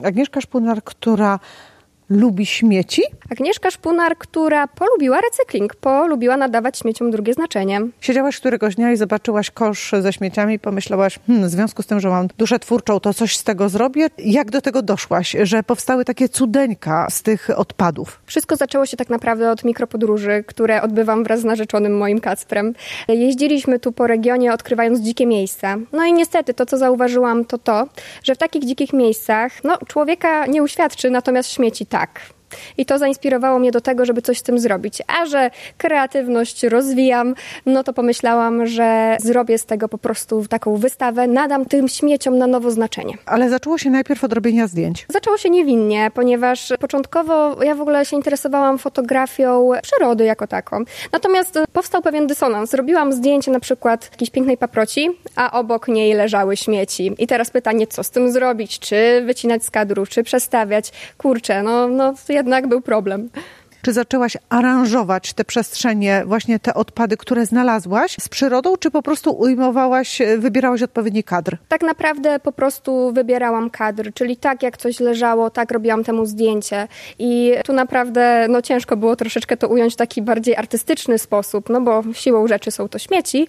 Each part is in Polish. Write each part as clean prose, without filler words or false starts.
Agnieszka Szpunar, która lubi śmieci? Agnieszka Szpunar, która polubiła recykling, polubiła nadawać śmieciom drugie znaczenie. Siedziałaś któregoś dnia i zobaczyłaś kosz ze śmieciami i pomyślałaś, w związku z tym, że mam duszę twórczą, to coś z tego zrobię. Jak do tego doszłaś, że powstały takie cudeńka z tych odpadów? Wszystko zaczęło się tak naprawdę od mikropodróży, które odbywam wraz z narzeczonym moim Kacprem. Jeździliśmy tu po regionie, odkrywając dzikie miejsca. No i niestety to, co zauważyłam, to, że w takich dzikich miejscach człowieka nie uświadczy, natomiast śmieci tak. I to zainspirowało mnie do tego, żeby coś z tym zrobić. A że kreatywność rozwijam, to pomyślałam, że zrobię z tego po prostu taką wystawę, nadam tym śmieciom na nowo znaczenie. Ale zaczęło się najpierw od robienia zdjęć. Zaczęło się niewinnie, ponieważ początkowo ja w ogóle się interesowałam fotografią przyrody jako taką. Natomiast powstał pewien dysonans. Zrobiłam zdjęcie na przykład jakiejś pięknej paproci, a obok niej leżały śmieci. I teraz pytanie, co z tym zrobić? Czy wycinać z kadru, czy przestawiać? Kurczę, jednak był problem. Czy zaczęłaś aranżować te przestrzenie, właśnie te odpady, które znalazłaś z przyrodą, czy po prostu wybierałaś odpowiedni kadr? Tak naprawdę po prostu wybierałam kadr, czyli tak jak coś leżało, tak robiłam temu zdjęcie. I tu naprawdę ciężko było troszeczkę to ująć w taki bardziej artystyczny sposób, bo siłą rzeczy są to śmieci,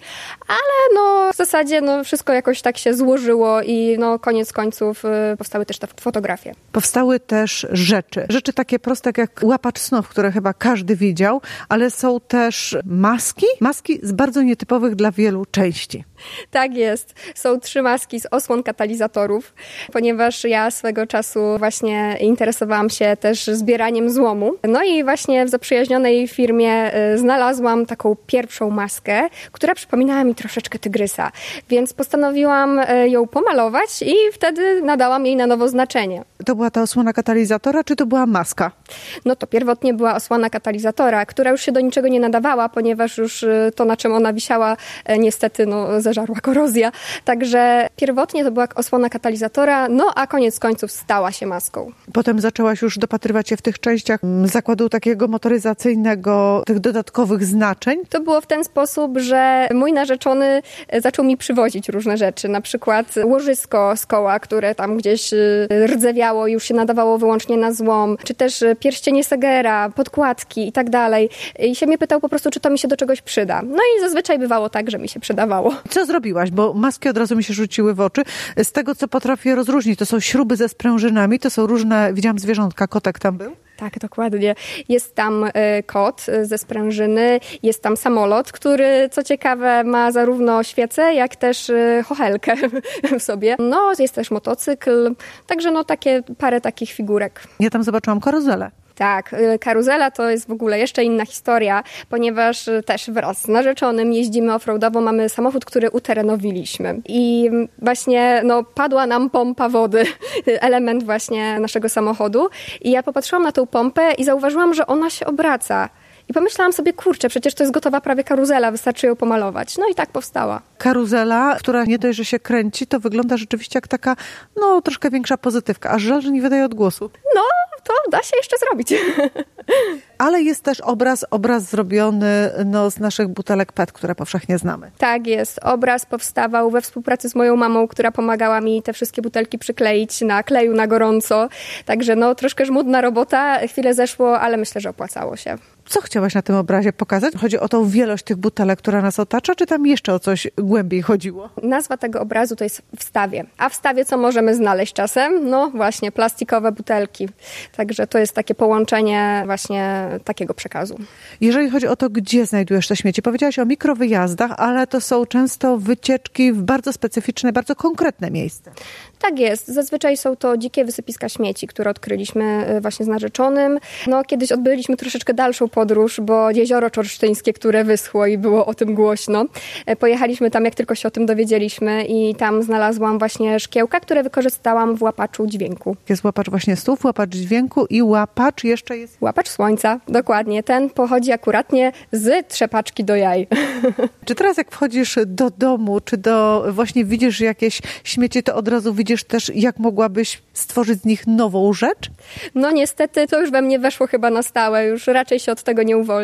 ale w zasadzie wszystko jakoś tak się złożyło i koniec końców powstały też te fotografie. Powstały też rzeczy takie proste jak łapacz snów, które chyba każdy widział, ale są też maski z bardzo nietypowych dla wielu części. Tak jest. Są 3 maski z osłon katalizatorów, ponieważ ja swego czasu właśnie interesowałam się też zbieraniem złomu. I właśnie w zaprzyjaźnionej firmie znalazłam taką pierwszą maskę, która przypominała mi troszeczkę tygrysa, więc postanowiłam ją pomalować i wtedy nadałam jej na nowo znaczenie. To była ta osłona katalizatora, czy to była maska? To pierwotnie była osłona katalizatora, która już się do niczego nie nadawała, ponieważ już to, na czym ona wisiała, niestety zeżarła korozja. Także pierwotnie to była osłona katalizatora, a koniec końców stała się maską. Potem zaczęłaś już dopatrywać się w tych częściach zakładu takiego motoryzacyjnego, tych dodatkowych znaczeń? To było w ten sposób, że mój narzeczony zaczął mi przywozić różne rzeczy, na przykład łożysko z koła, które tam gdzieś rdzewiało, już się nadawało wyłącznie na złom, czy też pierścienie Segera, podkładki i tak dalej. I się mnie pytał po prostu, czy to mi się do czegoś przyda. I zazwyczaj bywało tak, że mi się przydawało. Co zrobiłaś? Bo maski od razu mi się rzuciły w oczy. Z tego, co potrafię rozróżnić, to są śruby ze sprężynami, to są różne, widziałam zwierzątka, kotek tam był? Tak, dokładnie. Jest tam kot ze sprężyny, jest tam samolot, który, co ciekawe, ma zarówno świecę, jak też chochelkę w sobie. Jest też motocykl, także parę takich figurek. Ja tam zobaczyłam karuzelę. Tak, karuzela to jest w ogóle jeszcze inna historia, ponieważ też wraz z narzeczonym jeździmy offroadowo, mamy samochód, który uterenowiliśmy i właśnie padła nam pompa wody, element właśnie naszego samochodu i ja popatrzyłam na tą pompę i zauważyłam, że ona się obraca. I pomyślałam sobie, kurczę, przecież to jest gotowa prawie karuzela, wystarczy ją pomalować. I tak powstała. Karuzela, która nie dość, że się kręci, to wygląda rzeczywiście jak taka, troszkę większa pozytywka. Aż żal, że nie wydaje odgłosu. To da się jeszcze zrobić. Ale jest też obraz zrobiony z naszych butelek PET, które powszechnie znamy. Tak jest. Obraz powstawał we współpracy z moją mamą, która pomagała mi te wszystkie butelki przykleić na kleju na gorąco. Także troszkę żmudna robota, chwilę zeszło, ale myślę, że opłacało się. Co chciałaś na tym obrazie pokazać? Chodzi o tą wielość tych butelek, która nas otacza, czy tam jeszcze o coś głębiej chodziło? Nazwa tego obrazu to jest wstawie. A w wstawie co możemy znaleźć czasem? Właśnie plastikowe butelki. Także to jest takie połączenie właśnie takiego przekazu. Jeżeli chodzi o to, gdzie znajdujesz te śmieci, powiedziałaś o mikrowyjazdach, ale to są często wycieczki w bardzo specyficzne, bardzo konkretne miejsca. Tak jest. Zazwyczaj są to dzikie wysypiska śmieci, które odkryliśmy właśnie z narzeczonym. Kiedyś odbyliśmy troszeczkę dalszą podróż, bo jezioro czorsztyńskie, które wyschło i było o tym głośno. Pojechaliśmy tam, jak tylko się o tym dowiedzieliśmy i tam znalazłam właśnie szkiełka, które wykorzystałam w łapaczu dźwięku. Jest łapacz właśnie słów, łapacz dźwięku i łapacz jeszcze jest... Łapacz słońca, dokładnie. Ten pochodzi akuratnie z trzepaczki do jaj. Czy teraz jak wchodzisz do domu, czy właśnie widzisz jakieś śmieci, to od razu widzisz też, jak mogłabyś stworzyć z nich nową rzecz? Niestety to już we mnie weszło chyba na stałe, już raczej się od tego nie uwolnię.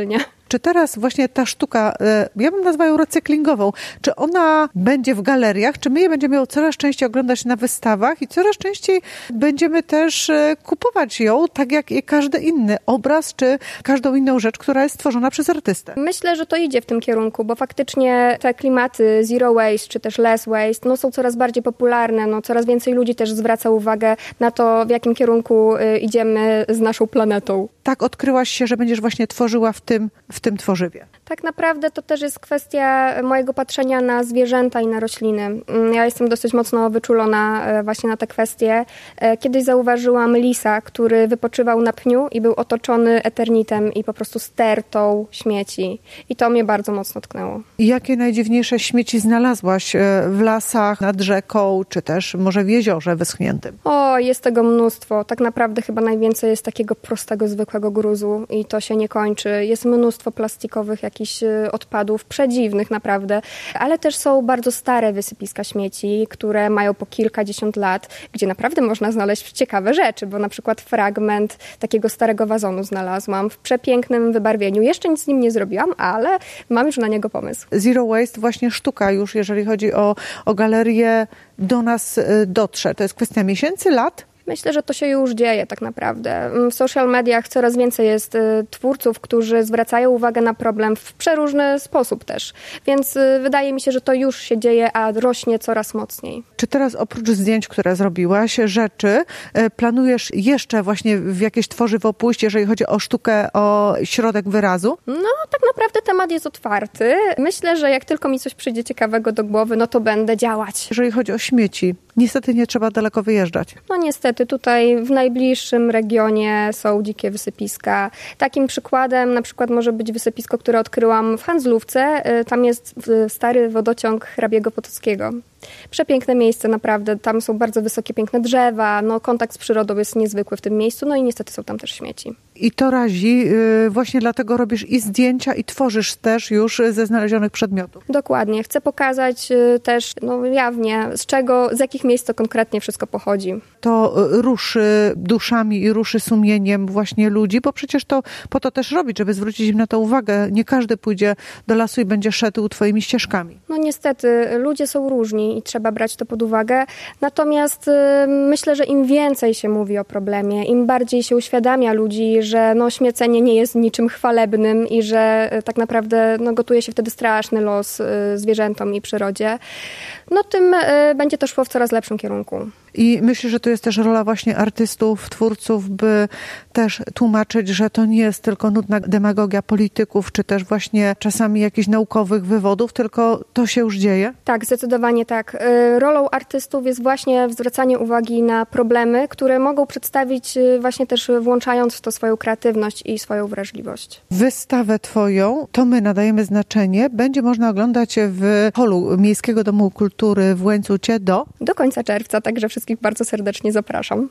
Czy teraz właśnie ta sztuka, ja bym nazwała ją recyklingową, czy ona będzie w galeriach, czy my je będziemy ją coraz częściej oglądać na wystawach i coraz częściej będziemy też kupować ją, tak jak i każdy inny obraz, czy każdą inną rzecz, która jest stworzona przez artystę? Myślę, że to idzie w tym kierunku, bo faktycznie te klimaty zero waste, czy też less waste, są coraz bardziej popularne, coraz więcej ludzi też zwraca uwagę na to, w jakim kierunku idziemy z naszą planetą. Tak odkryłaś się, że będziesz właśnie tworzyła w tym tworzywie. Tak naprawdę to też jest kwestia mojego patrzenia na zwierzęta i na rośliny. Ja jestem dosyć mocno wyczulona właśnie na te kwestie. Kiedyś zauważyłam lisa, który wypoczywał na pniu i był otoczony eternitem i po prostu stertą śmieci. I to mnie bardzo mocno tknęło. I jakie najdziwniejsze śmieci znalazłaś w lasach, nad rzeką, czy też może w jeziorze wyschniętym? Jest tego mnóstwo. Tak naprawdę chyba najwięcej jest takiego prostego, zwykłego gruzu i to się nie kończy. Jest mnóstwo plastikowych jakichś odpadów, przedziwnych naprawdę, ale też są bardzo stare wysypiska śmieci, które mają po kilkadziesiąt lat, gdzie naprawdę można znaleźć ciekawe rzeczy, bo na przykład fragment takiego starego wazonu znalazłam w przepięknym wybarwieniu. Jeszcze nic z nim nie zrobiłam, ale mam już na niego pomysł. Zero waste, właśnie sztuka już, jeżeli chodzi o galerię, do nas dotrze. To jest kwestia miesięcy, lat? Myślę, że to się już dzieje tak naprawdę. W social mediach coraz więcej jest twórców, którzy zwracają uwagę na problem w przeróżny sposób też. Więc wydaje mi się, że to już się dzieje, a rośnie coraz mocniej. Czy teraz oprócz zdjęć, które zrobiłaś, rzeczy, planujesz jeszcze właśnie w jakieś tworzywo pójść, jeżeli chodzi o sztukę, o środek wyrazu? Tak naprawdę temat jest otwarty. Myślę, że jak tylko mi coś przyjdzie ciekawego do głowy, to będę działać. Jeżeli chodzi o śmieci, niestety nie trzeba daleko wyjeżdżać. Niestety, tutaj w najbliższym regionie są dzikie wysypiska. Takim przykładem na przykład może być wysypisko, które odkryłam w Handlówce. Tam jest stary wodociąg hrabiego Potockiego. Przepiękne miejsce naprawdę, tam są bardzo wysokie, piękne drzewa, kontakt z przyrodą jest niezwykły w tym miejscu, i niestety są tam też śmieci. I to razi, właśnie dlatego robisz i zdjęcia, i tworzysz też już ze znalezionych przedmiotów. Dokładnie, chcę pokazać też jawnie, z jakich miejsc to konkretnie wszystko pochodzi. To ruszy duszami i ruszy sumieniem właśnie ludzi, bo przecież to po to też robić, żeby zwrócić im na to uwagę. Nie każdy pójdzie do lasu i będzie szedł twoimi ścieżkami. Niestety, ludzie są różni i trzeba brać to pod uwagę. Natomiast myślę, że im więcej się mówi o problemie, im bardziej się uświadamia ludzi, że śmiecenie nie jest niczym chwalebnym i że tak naprawdę gotuje się wtedy straszny los zwierzętom i przyrodzie, tym będzie to szło w coraz lepszym kierunku. I myślę, że to jest też rola właśnie artystów, twórców, by też tłumaczyć, że to nie jest tylko nudna demagogia polityków, czy też właśnie czasami jakichś naukowych wywodów, tylko to się już dzieje? Tak, zdecydowanie tak. Rolą artystów jest właśnie zwracanie uwagi na problemy, które mogą przedstawić właśnie też włączając w to swoją kreatywność i swoją wrażliwość. Wystawę twoją, to my nadajemy znaczenie, będzie można oglądać w holu Miejskiego Domu Kultury w Łańcucie do końca czerwca, także wszystkich bardzo serdecznie zapraszam.